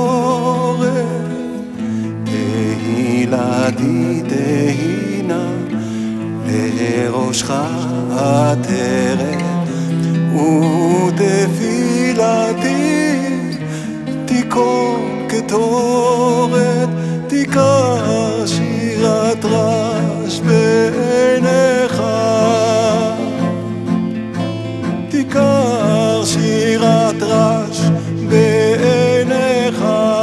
כתורת, תהילתי תהינה לראשך עטרת, ותפילתי תיכון כתורת, תיקח שירת רש בעיניך, תיקח שירת רש בעיניך,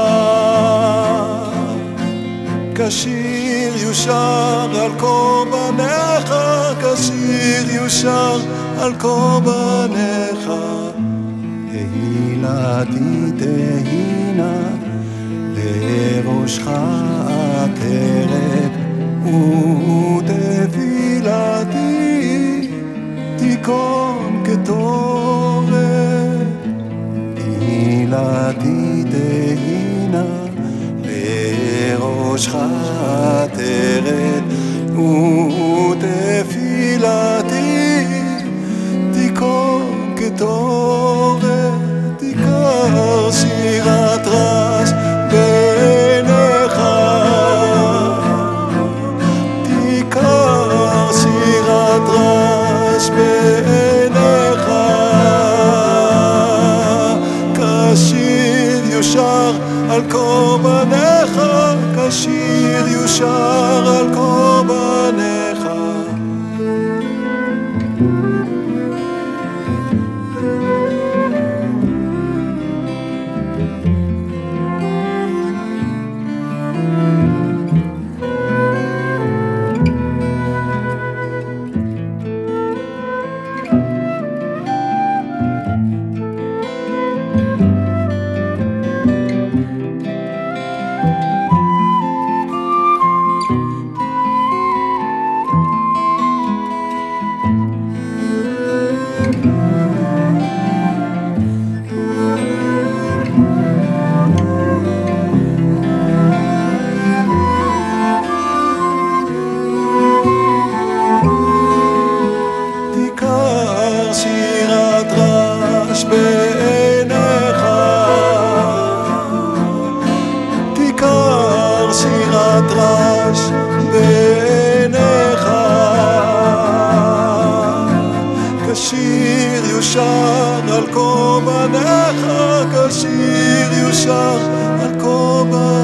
כשיר יושר על קורבניך, כשיר יושר על קורבניך, תהילתי תהינה לראשך עטרת, ותפילתי תיכון כתורת, תהילתי תהינה לראשך עטרת, ותפילתי תיכון כתורת, תיקח שירת רש בעיניך, תיקח שירת רש בעיניך, כשיר יושר על קורבניך, כשיר יושר על קורבניך. בעיניך, תיקח שירת רש בעיניך, כשיר יושר על קורבניך, כשיר יושר על קורבניך.